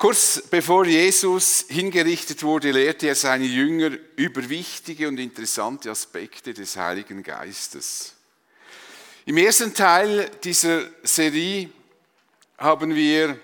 Kurz bevor Jesus hingerichtet wurde, lehrte er seine Jünger über wichtige und interessante Aspekte des Heiligen Geistes. Im ersten Teil dieser Serie haben wir,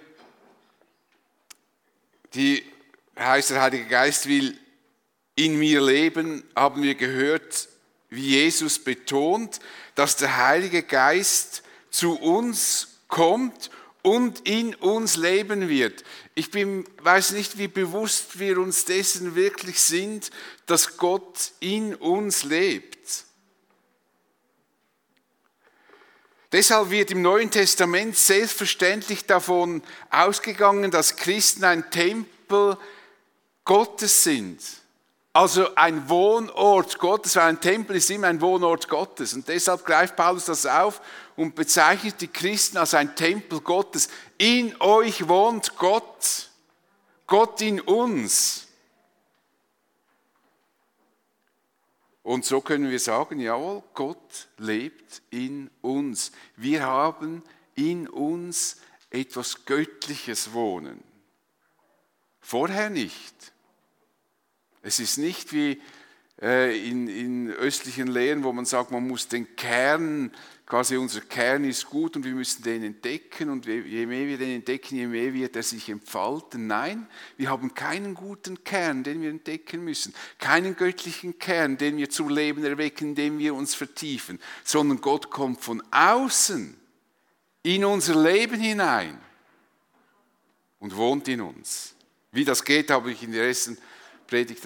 die heißt der Heilige Geist will in mir leben, haben wir gehört, wie Jesus betont, dass der Heilige Geist zu uns kommt und in uns leben wird. Ich weiß nicht, wie bewusst wir uns dessen wirklich sind, dass Gott in uns lebt. Deshalb wird im Neuen Testament selbstverständlich davon ausgegangen, dass Christen ein Tempel Gottes sind. Also ein Wohnort Gottes, weil ein Tempel ist immer ein Wohnort Gottes. Und deshalb greift Paulus das auf und bezeichnet die Christen als ein Tempel Gottes. In euch wohnt Gott, Gott in uns. Und so können wir sagen, jawohl, Gott lebt in uns. Wir haben in uns etwas Göttliches wohnen. Vorher nicht. Es ist nicht wie in östlichen Lehren, wo man sagt, man muss den Kern, quasi unser Kern ist gut und wir müssen den entdecken und je mehr wir den entdecken, je mehr wird er sich entfalten. Nein, wir haben keinen guten Kern, den wir entdecken müssen, keinen göttlichen Kern, den wir zum Leben erwecken, indem wir uns vertiefen, sondern Gott kommt von außen in unser Leben hinein und wohnt in uns. Wie das geht, habe ich in der ersten Predigt,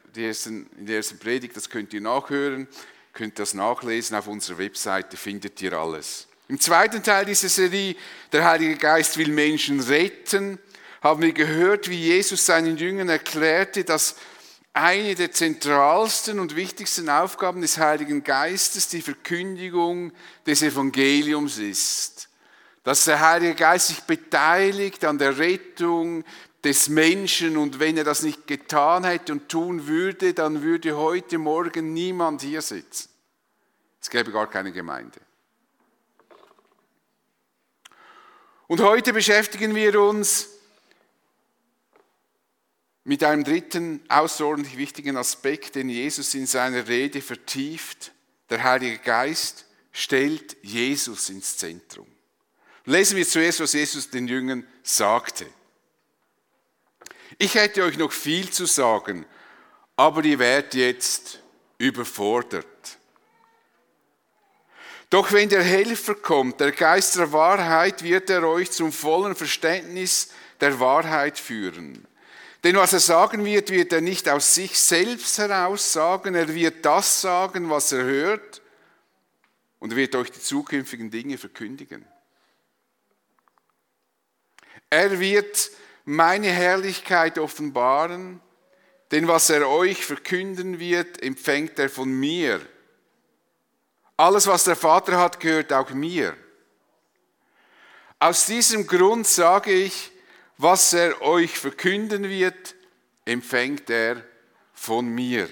das könnt ihr nachhören, könnt das nachlesen, auf unserer Webseite findet ihr alles. Im zweiten Teil dieser Serie, der Heilige Geist will Menschen retten, haben wir gehört, wie Jesus seinen Jüngern erklärte, dass eine der zentralsten und wichtigsten Aufgaben des Heiligen Geistes die Verkündigung des Evangeliums ist. Dass der Heilige Geist sich beteiligt an der Rettung des Menschen und wenn er das nicht getan hätte und tun würde, dann würde heute Morgen niemand hier sitzen. Es gäbe gar keine Gemeinde. Und heute beschäftigen wir uns mit einem dritten außerordentlich wichtigen Aspekt, den Jesus in seiner Rede vertieft. Der Heilige Geist stellt Jesus ins Zentrum. Lesen wir zuerst, was Jesus den Jüngern sagte. Ich hätte euch noch viel zu sagen, aber ihr werdet jetzt überfordert. Doch wenn der Helfer kommt, der Geist der Wahrheit, wird er euch zum vollen Verständnis der Wahrheit führen. Denn was er sagen wird, wird er nicht aus sich selbst heraus sagen, er wird das sagen, was er hört und er wird euch die zukünftigen Dinge verkündigen. Er wird meine Herrlichkeit offenbaren, denn was er euch verkünden wird, empfängt er von mir. Alles, was der Vater hat, gehört auch mir. Aus diesem Grund sage ich, was er euch verkünden wird, empfängt er von mir.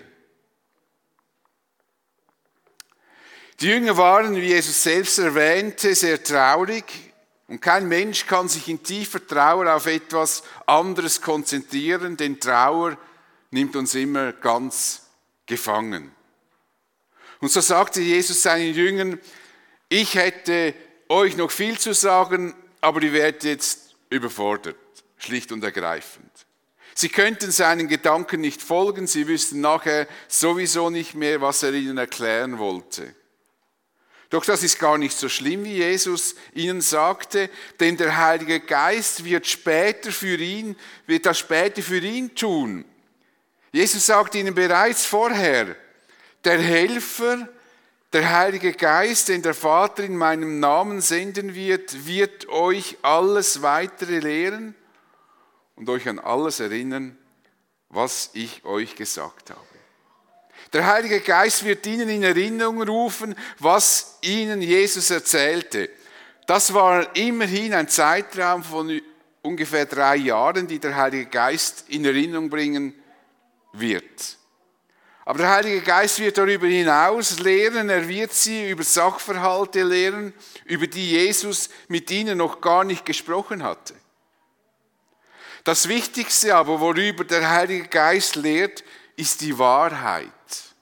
Die Jünger waren, wie Jesus selbst erwähnte, sehr traurig. Und kein Mensch kann sich in tiefer Trauer auf etwas anderes konzentrieren, denn Trauer nimmt uns immer ganz gefangen. Und so sagte Jesus seinen Jüngern, ich hätte euch noch viel zu sagen, aber ihr werdet jetzt überfordert, schlicht und ergreifend. Sie könnten seinen Gedanken nicht folgen, sie wüssten nachher sowieso nicht mehr, was er ihnen erklären wollte. Doch das ist gar nicht so schlimm, wie Jesus ihnen sagte, denn der Heilige Geist wird das später für ihn tun. Jesus sagte ihnen bereits vorher, der Helfer, der Heilige Geist, den der Vater in meinem Namen senden wird euch alles weitere lehren und euch an alles erinnern, was ich euch gesagt habe. Der Heilige Geist wird ihnen in Erinnerung rufen, was ihnen Jesus erzählte. Das war immerhin ein Zeitraum von ungefähr 3 Jahren, die der Heilige Geist in Erinnerung bringen wird. Aber der Heilige Geist wird darüber hinaus lehren, er wird sie über Sachverhalte lehren, über die Jesus mit ihnen noch gar nicht gesprochen hatte. Das Wichtigste aber, worüber der Heilige Geist lehrt, ist die Wahrheit.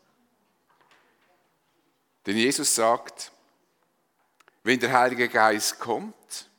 Denn Jesus sagt, wenn der Heilige Geist kommt,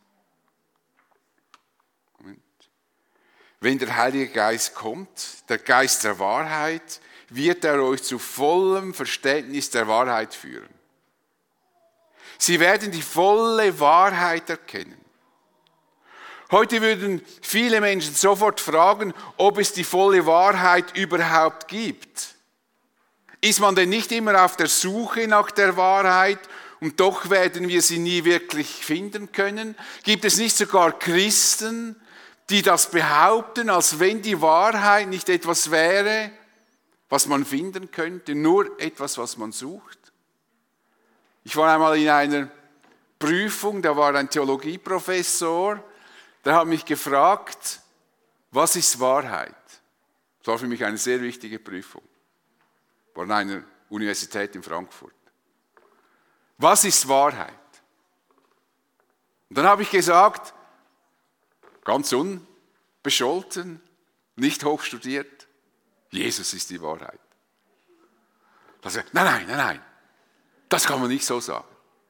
der Geist der Wahrheit, wird er euch zu vollem Verständnis der Wahrheit führen. Sie werden die volle Wahrheit erkennen. Heute würden viele Menschen sofort fragen, ob es die volle Wahrheit überhaupt gibt. Ist man denn nicht immer auf der Suche nach der Wahrheit und doch werden wir sie nie wirklich finden können? Gibt es nicht sogar Christen, die das behaupten, als wenn die Wahrheit nicht etwas wäre, was man finden könnte, nur etwas, was man sucht? Ich war einmal in einer Prüfung, da war ein Theologieprofessor, der hat mich gefragt, was ist Wahrheit? Das war für mich eine sehr wichtige Prüfung. War an einer Universität in Frankfurt. Was ist Wahrheit? Und dann habe ich gesagt, ganz unbescholten, nicht hochstudiert, Jesus ist die Wahrheit. Da sagt er, nein, das kann man nicht so sagen.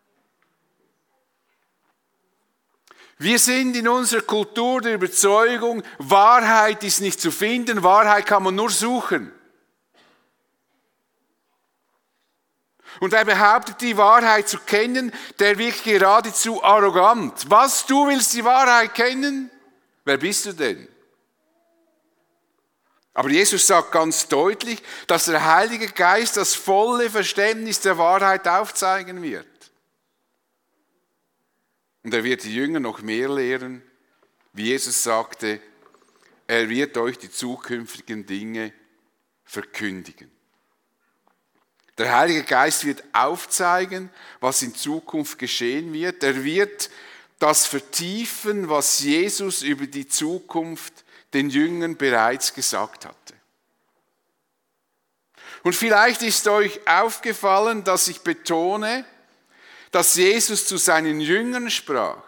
Wir sind in unserer Kultur der Überzeugung, Wahrheit ist nicht zu finden, Wahrheit kann man nur suchen. Und wer behauptet, die Wahrheit zu kennen, der wirkt geradezu arrogant. Was, du willst die Wahrheit kennen? Wer bist du denn? Aber Jesus sagt ganz deutlich, dass der Heilige Geist das volle Verständnis der Wahrheit aufzeigen wird. Und er wird die Jünger noch mehr lehren, wie Jesus sagte, er wird euch die zukünftigen Dinge verkündigen. Der Heilige Geist wird aufzeigen, was in Zukunft geschehen wird. Er wird das vertiefen, was Jesus über die Zukunft den Jüngern bereits gesagt hatte. Und vielleicht ist euch aufgefallen, dass ich betone, dass Jesus zu seinen Jüngern sprach.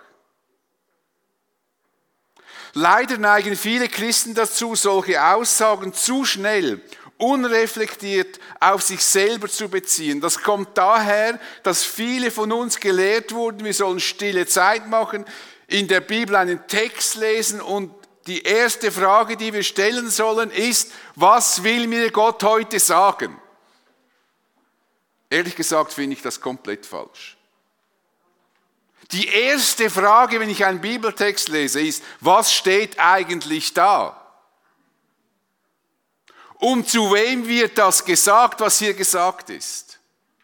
Leider neigen viele Christen dazu, solche Aussagen zu schnell, unreflektiert auf sich selber zu beziehen. Das kommt daher, dass viele von uns gelehrt wurden, wir sollen stille Zeit machen, in der Bibel einen Text lesen und die erste Frage, die wir stellen sollen, ist, was will mir Gott heute sagen? Ehrlich gesagt finde ich das komplett falsch. Die erste Frage, wenn ich einen Bibeltext lese, ist, was steht eigentlich da? Und zu wem wird das gesagt, was hier gesagt ist?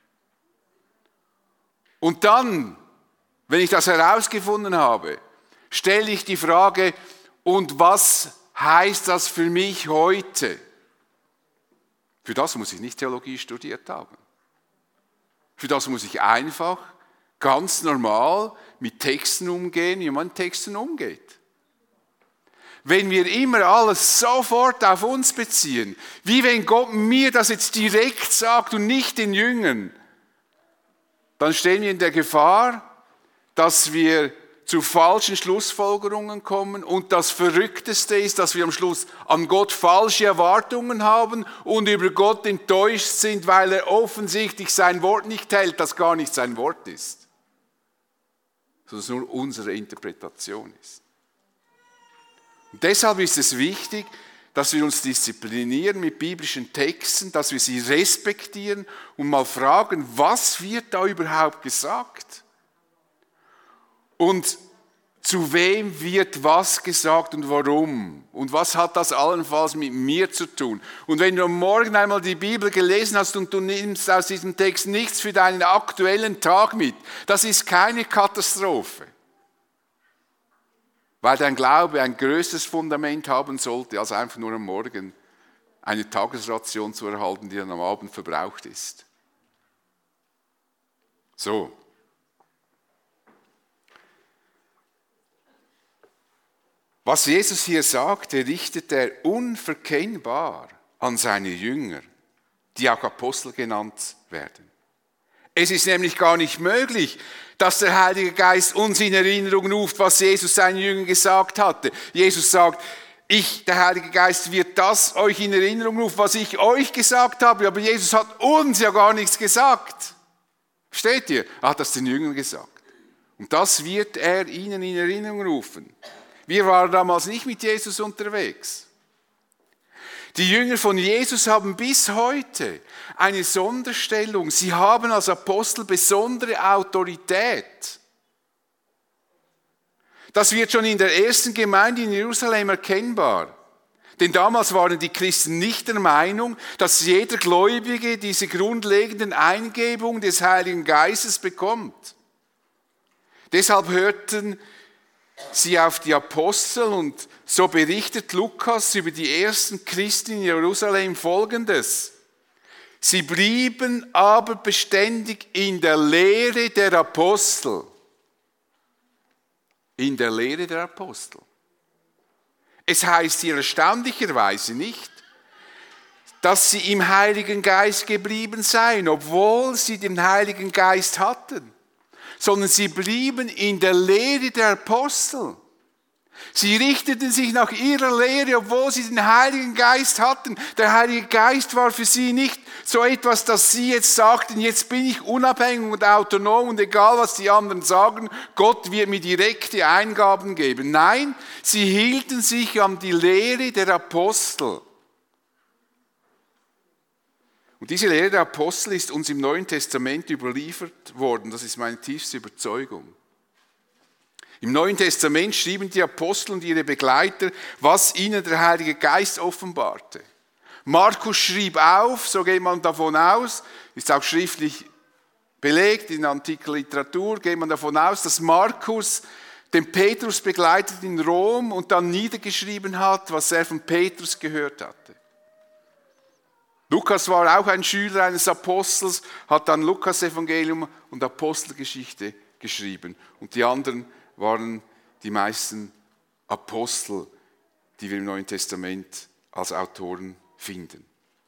Und dann, wenn ich das herausgefunden habe, stelle ich die Frage, und was heißt das für mich heute? Für das muss ich nicht Theologie studiert haben. Für das muss ich einfach ganz normal mit Texten umgehen, wie man mit Texten umgeht. Wenn wir immer alles sofort auf uns beziehen, wie wenn Gott mir das jetzt direkt sagt und nicht den Jüngern, dann stehen wir in der Gefahr, dass wir zu falschen Schlussfolgerungen kommen und das Verrückteste ist, dass wir am Schluss an Gott falsche Erwartungen haben und über Gott enttäuscht sind, weil er offensichtlich sein Wort nicht hält, das gar nicht sein Wort ist, sondern es nur unsere Interpretation ist. Und deshalb ist es wichtig, dass wir uns disziplinieren mit biblischen Texten, dass wir sie respektieren und mal fragen, was wird da überhaupt gesagt? Und zu wem wird was gesagt und warum? Und was hat das allenfalls mit mir zu tun? Und wenn du am Morgen einmal die Bibel gelesen hast und du nimmst aus diesem Text nichts für deinen aktuellen Tag mit, das ist keine Katastrophe. Weil dein Glaube ein größeres Fundament haben sollte, als einfach nur am Morgen eine Tagesration zu erhalten, die dann am Abend verbraucht ist. So. Was Jesus hier sagt, richtet er unverkennbar an seine Jünger, die auch Apostel genannt werden. Es ist nämlich gar nicht möglich, dass der Heilige Geist uns in Erinnerung ruft, was Jesus seinen Jüngern gesagt hatte. Jesus sagt, der Heilige Geist, wird das euch in Erinnerung rufen, was ich euch gesagt habe. Aber Jesus hat uns ja gar nichts gesagt. Versteht ihr? Er hat das den Jüngern gesagt. Und das wird er ihnen in Erinnerung rufen. Wir waren damals nicht mit Jesus unterwegs. Die Jünger von Jesus haben bis heute eine Sonderstellung. Sie haben als Apostel besondere Autorität. Das wird schon in der ersten Gemeinde in Jerusalem erkennbar. Denn damals waren die Christen nicht der Meinung, dass jeder Gläubige diese grundlegenden Eingebungen des Heiligen Geistes bekommt. Deshalb hörten sie auf die Apostel und so berichtet Lukas über die ersten Christen in Jerusalem Folgendes. Sie blieben aber beständig in der Lehre der Apostel. In der Lehre der Apostel. Es heißt hier erstaunlicherweise nicht, dass sie im Heiligen Geist geblieben seien, obwohl sie den Heiligen Geist hatten, sondern sie blieben in der Lehre der Apostel. Sie richteten sich nach ihrer Lehre, obwohl sie den Heiligen Geist hatten. Der Heilige Geist war für sie nicht so etwas, dass sie jetzt sagten, jetzt bin ich unabhängig und autonom und egal, was die anderen sagen, Gott wird mir direkte Eingaben geben. Nein, sie hielten sich an die Lehre der Apostel. Und diese Lehre der Apostel ist uns im Neuen Testament überliefert worden. Das ist meine tiefste Überzeugung. Im Neuen Testament schrieben die Apostel und ihre Begleiter, was ihnen der Heilige Geist offenbarte. Markus schrieb auf, so geht man davon aus, ist auch schriftlich belegt in antiker Literatur, geht man davon aus, dass Markus den Petrus begleitet in Rom und dann niedergeschrieben hat, was er von Petrus gehört hatte. Lukas war auch ein Schüler eines Apostels, hat dann Lukas-Evangelium und Apostelgeschichte geschrieben. Und die anderen waren die meisten Apostel, die wir im Neuen Testament als Autoren finden.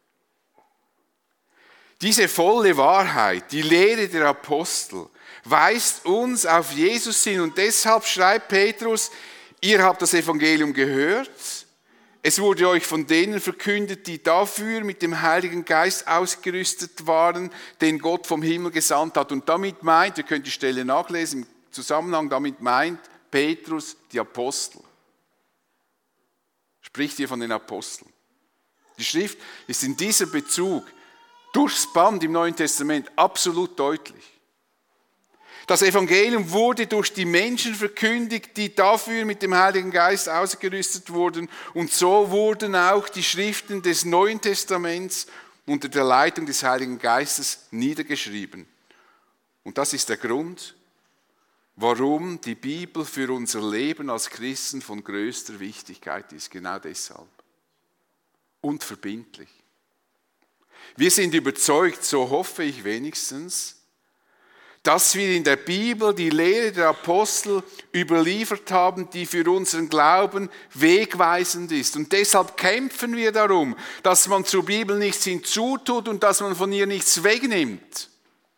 Diese volle Wahrheit, die Lehre der Apostel, weist uns auf Jesus hin und deshalb schreibt Petrus, ihr habt das Evangelium gehört, es wurde euch von denen verkündet, die dafür mit dem Heiligen Geist ausgerüstet waren, den Gott vom Himmel gesandt hat. Und damit meint, ihr könnt die Stelle nachlesen, im Zusammenhang damit meint Petrus die Apostel. Spricht hier von den Aposteln. Die Schrift ist in diesem Bezug durchs Band im Neuen Testament absolut deutlich. Das Evangelium wurde durch die Menschen verkündigt, die dafür mit dem Heiligen Geist ausgerüstet wurden. Und so wurden auch die Schriften des Neuen Testaments unter der Leitung des Heiligen Geistes niedergeschrieben. Und das ist der Grund, warum die Bibel für unser Leben als Christen von größter Wichtigkeit ist. Genau deshalb. Und verbindlich. Wir sind überzeugt, so hoffe ich wenigstens, dass wir in der Bibel die Lehre der Apostel überliefert haben, die für unseren Glauben wegweisend ist. Und deshalb kämpfen wir darum, dass man zur Bibel nichts hinzutut und dass man von ihr nichts wegnimmt.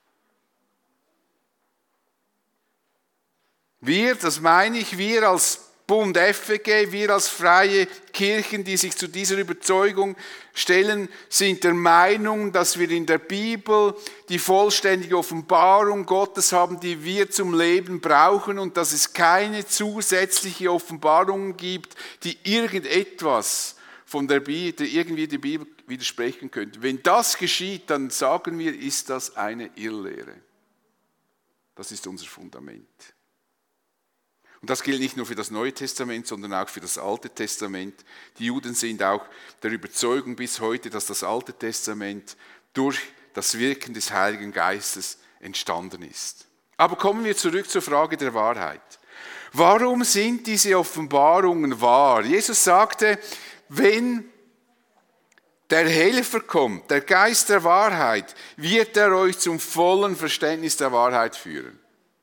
Wir, das meine ich, wir als Bund FEG, wir als freie Kirchen, die sich zu dieser Überzeugung stellen, sind der Meinung, dass wir in der Bibel die vollständige Offenbarung Gottes haben, die wir zum Leben brauchen und dass es keine zusätzliche Offenbarungen gibt, die irgendetwas von der Bibel, irgendwie der Bibel widersprechen könnte. Wenn das geschieht, dann sagen wir, ist das eine Irrlehre. Das ist unser Fundament. Und das gilt nicht nur für das Neue Testament, sondern auch für das Alte Testament. Die Juden sind auch der Überzeugung bis heute, dass das Alte Testament durch das Wirken des Heiligen Geistes entstanden ist. Aber kommen wir zurück zur Frage der Wahrheit. Warum sind diese Offenbarungen wahr? Jesus sagte, wenn der Helfer kommt, der Geist der Wahrheit, wird er euch zum vollen Verständnis der Wahrheit führen.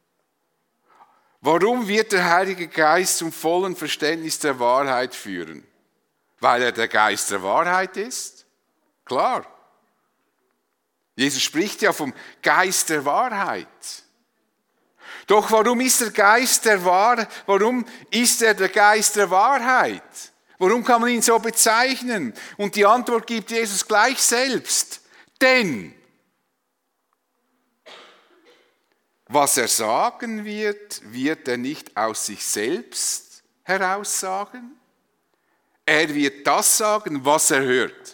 Warum wird der Heilige Geist zum vollen Verständnis der Wahrheit führen? Weil er der Geist der Wahrheit ist? Klar. Jesus spricht ja vom Geist der Wahrheit. Doch warum ist er der Geist der Wahrheit? Warum kann man ihn so bezeichnen? Und die Antwort gibt Jesus gleich selbst. Denn was er sagen wird, wird er nicht aus sich selbst heraus sagen. Er wird das sagen, was er hört.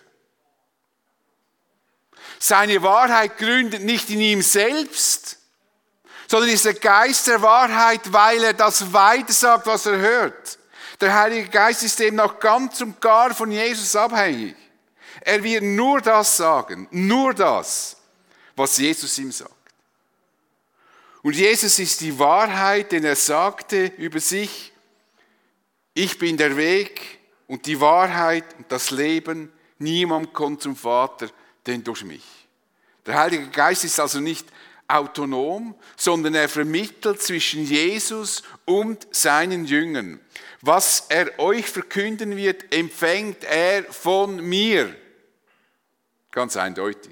Seine Wahrheit gründet nicht in ihm selbst, sondern ist der Geist der Wahrheit, weil er das weitersagt, was er hört. Der Heilige Geist ist demnach ganz und gar von Jesus abhängig. Er wird nur das sagen, nur das, was Jesus ihm sagt. Und Jesus ist die Wahrheit, denn er sagte über sich, ich bin der Weg und die Wahrheit und das Leben, niemand kommt zum Vater, denn durch mich. Der Heilige Geist ist also nicht autonom, sondern er vermittelt zwischen Jesus und seinen Jüngern. Was er euch verkünden wird, empfängt er von mir. Ganz eindeutig.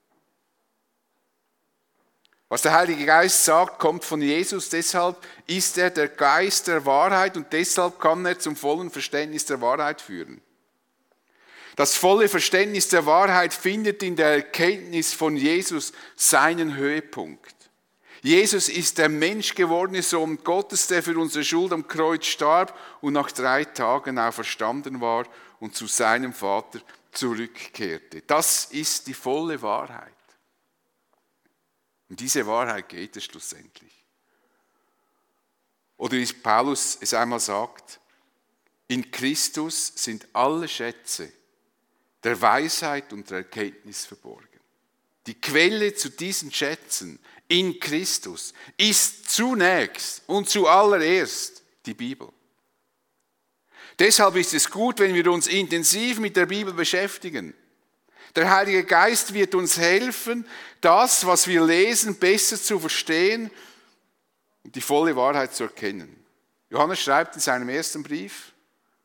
Was der Heilige Geist sagt, kommt von Jesus, deshalb ist er der Geist der Wahrheit und deshalb kann er zum vollen Verständnis der Wahrheit führen. Das volle Verständnis der Wahrheit findet in der Erkenntnis von Jesus seinen Höhepunkt. Jesus ist der menschgewordene Sohn Gottes, der für unsere Schuld am Kreuz starb und nach 3 Tagen auferstanden war und zu seinem Vater zurückkehrte. Das ist die volle Wahrheit. Um diese Wahrheit geht es schlussendlich. Oder wie Paulus es einmal sagt, in Christus sind alle Schätze der Weisheit und der Erkenntnis verborgen. Die Quelle zu diesen Schätzen in Christus ist zunächst und zuallererst die Bibel. Deshalb ist es gut, wenn wir uns intensiv mit der Bibel beschäftigen. Der Heilige Geist wird uns helfen, das, was wir lesen, besser zu verstehen und die volle Wahrheit zu erkennen. Johannes schreibt in seinem ersten Brief,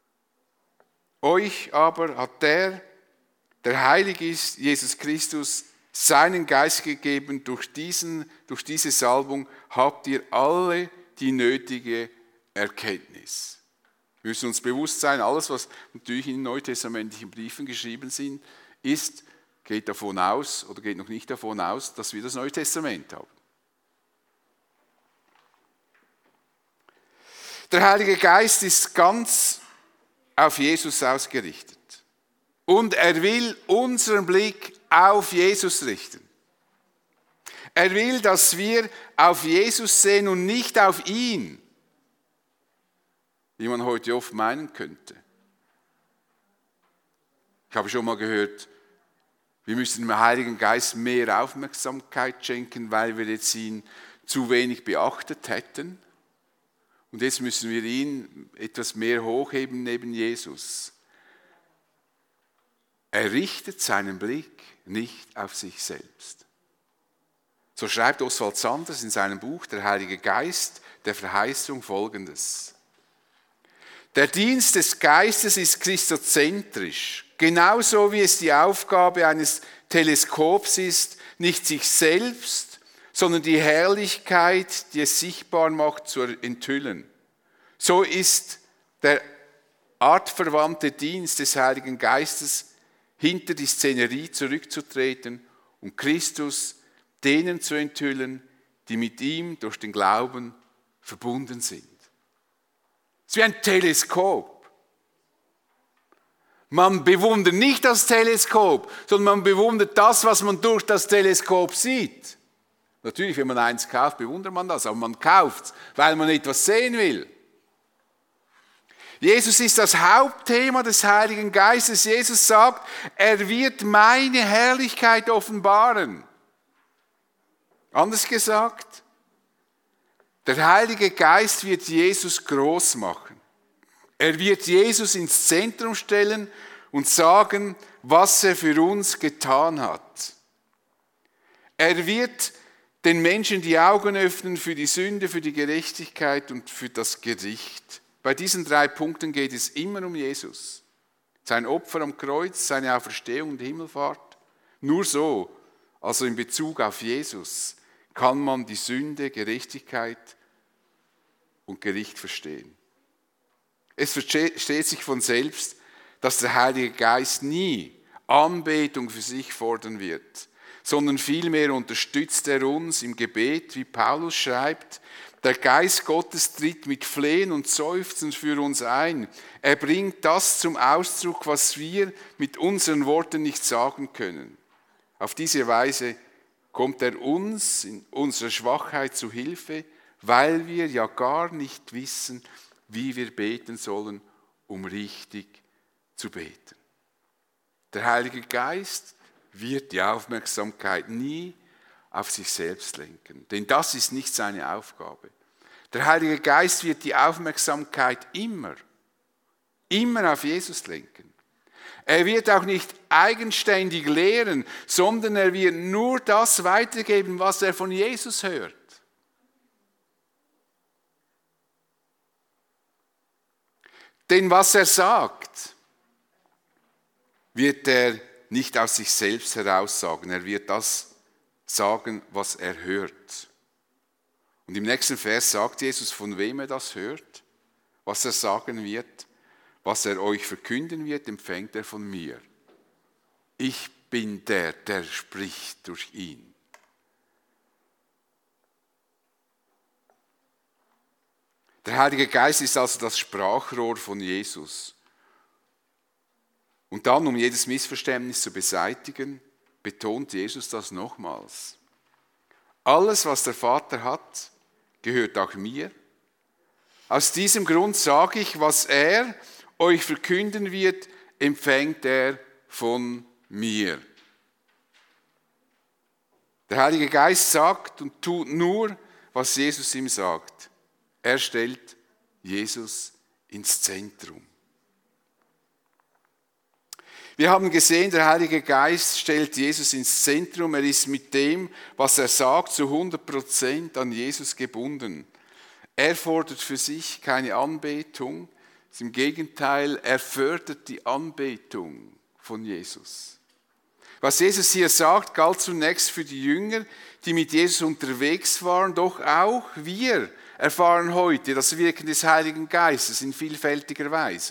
euch aber hat der heilig ist, Jesus Christus, seinen Geist gegeben, durch diese Salbung habt ihr alle die nötige Erkenntnis. Wir müssen uns bewusst sein, alles, was natürlich in den neutestamentlichen Briefen geschrieben ist, geht davon aus oder geht noch nicht davon aus, dass wir das Neue Testament haben. Der Heilige Geist ist ganz auf Jesus ausgerichtet. Und er will unseren Blick auf Jesus richten. Er will, dass wir auf Jesus sehen und nicht auf ihn, wie man heute oft meinen könnte. Ich habe schon mal gehört, wir müssen dem Heiligen Geist mehr Aufmerksamkeit schenken, weil wir jetzt ihn zu wenig beachtet hätten. Und jetzt müssen wir ihn etwas mehr hochheben neben Jesus. Er richtet seinen Blick nicht auf sich selbst. So schreibt Oswald Sanders in seinem Buch Der Heilige Geist der Verheißung Folgendes. Der Dienst des Geistes ist christozentrisch, genauso wie es die Aufgabe eines Teleskops ist, nicht sich selbst, sondern die Herrlichkeit, die es sichtbar macht, zu enthüllen. So ist der artverwandte Dienst des Heiligen Geistes, hinter die Szenerie zurückzutreten und Christus denen zu enthüllen, die mit ihm durch den Glauben verbunden sind. Es ist wie ein Teleskop. Man bewundert nicht das Teleskop, sondern man bewundert das, was man durch das Teleskop sieht. Natürlich, wenn man eins kauft, bewundert man das, aber man kauft es, weil man etwas sehen will. Jesus ist das Hauptthema des Heiligen Geistes. Jesus sagt, er wird meine Herrlichkeit offenbaren. Anders gesagt, der Heilige Geist wird Jesus groß machen. Er wird Jesus ins Zentrum stellen und sagen, was er für uns getan hat. Er wird den Menschen die Augen öffnen für die Sünde, für die Gerechtigkeit und für das Gericht. Bei diesen 3 Punkten geht es immer um Jesus. Sein Opfer am Kreuz, seine Auferstehung und Himmelfahrt. Nur so, also in Bezug auf Jesus, kann man die Sünde, Gerechtigkeit und Gericht verstehen. Es versteht sich von selbst, dass der Heilige Geist nie Anbetung für sich fordern wird, sondern vielmehr unterstützt er uns im Gebet, wie Paulus schreibt, der Geist Gottes tritt mit Flehen und Seufzen für uns ein. Er bringt das zum Ausdruck, was wir mit unseren Worten nicht sagen können. Auf diese Weise kommt er uns in unserer Schwachheit zu Hilfe, weil wir ja gar nicht wissen, wie wir beten sollen, um richtig zu beten. Der Heilige Geist wird die Aufmerksamkeit nie auf sich selbst lenken, denn das ist nicht seine Aufgabe. Der Heilige Geist wird die Aufmerksamkeit immer auf Jesus lenken. Er wird auch nicht eigenständig lehren, sondern er wird nur das weitergeben, was er von Jesus hört. Denn was er sagt, wird er nicht aus sich selbst heraus sagen. Er wird das sagen, was er hört. Und im nächsten Vers sagt Jesus, von wem er das hört, was er sagen wird, was er euch verkünden wird, empfängt er von mir. Ich bin der spricht durch ihn. Der Heilige Geist ist also das Sprachrohr von Jesus. Und dann, um jedes Missverständnis zu beseitigen, betont Jesus das nochmals. Alles, was der Vater hat, gehört auch mir. Aus diesem Grund sage ich, was er euch verkünden wird, empfängt er von mir. Der Heilige Geist sagt und tut nur, was Jesus ihm sagt. Er stellt Jesus ins Zentrum. Wir haben gesehen, der Heilige Geist stellt Jesus ins Zentrum. Er ist mit dem, was er sagt, zu 100% an Jesus gebunden. Er fordert für sich keine Anbetung. Im Gegenteil, er fördert die Anbetung von Jesus. Was Jesus hier sagt, galt zunächst für die Jünger, die mit Jesus unterwegs waren, doch auch wir erfahren heute das Wirken des Heiligen Geistes in vielfältiger Weise.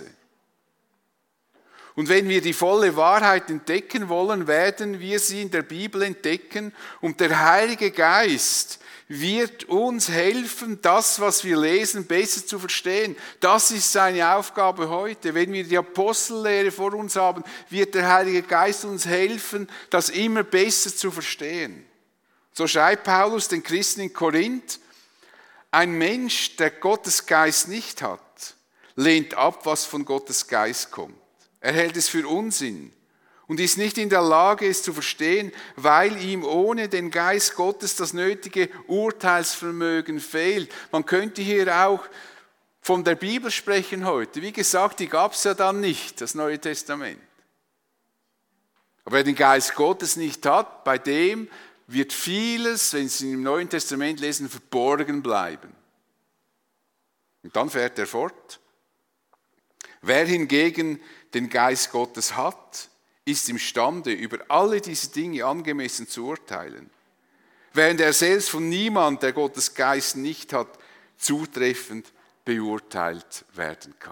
Und wenn wir die volle Wahrheit entdecken wollen, werden wir sie in der Bibel entdecken und der Heilige Geist wird uns helfen, das, was wir lesen, besser zu verstehen. Das ist seine Aufgabe heute. Wenn wir die Apostellehre vor uns haben, wird der Heilige Geist uns helfen, das immer besser zu verstehen. So schreibt Paulus den Christen in Korinth, ein Mensch, der Gottes Geist nicht hat, lehnt ab, was von Gottes Geist kommt. Er hält es für Unsinn und ist nicht in der Lage, es zu verstehen, weil ihm ohne den Geist Gottes das nötige Urteilsvermögen fehlt. Man könnte hier auch von der Bibel sprechen heute. Wie gesagt, die gab es ja dann nicht, das Neue Testament. Aber wer den Geist Gottes nicht hat, bei dem wird vieles, wenn Sie im Neuen Testament lesen, verborgen bleiben. Und dann fährt er fort. Wer hingegen den Geist Gottes hat, ist imstande, über alle diese Dinge angemessen zu urteilen, während er selbst von niemand, der Gottes Geist nicht hat, zutreffend beurteilt werden kann.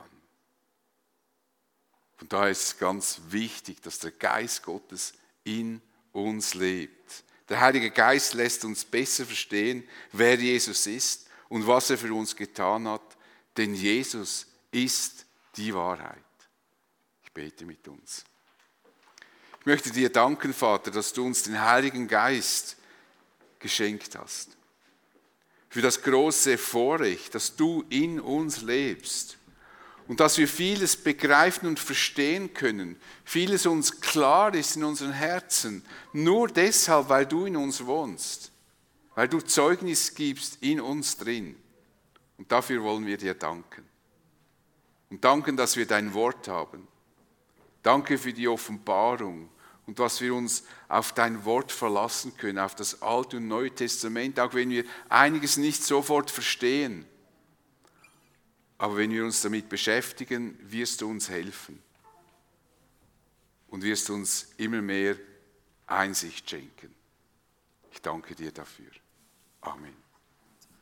Von daher ist es ganz wichtig, dass der Geist Gottes in uns lebt. Der Heilige Geist lässt uns besser verstehen, wer Jesus ist und was er für uns getan hat, denn Jesus ist die Wahrheit. Ich bete mit uns. Ich möchte dir danken, Vater, dass du uns den Heiligen Geist geschenkt hast. Für das große Vorrecht, dass du in uns lebst und dass wir vieles begreifen und verstehen können, vieles uns klar ist in unseren Herzen, nur deshalb, weil du in uns wohnst, weil du Zeugnis gibst in uns drin. Und dafür wollen wir dir danken. Und danken, dass wir dein Wort haben. Danke für die Offenbarung und dass wir uns auf dein Wort verlassen können, auf das Alte und Neue Testament, auch wenn wir einiges nicht sofort verstehen. Aber wenn wir uns damit beschäftigen, wirst du uns helfen und wirst uns immer mehr Einsicht schenken. Ich danke dir dafür. Amen.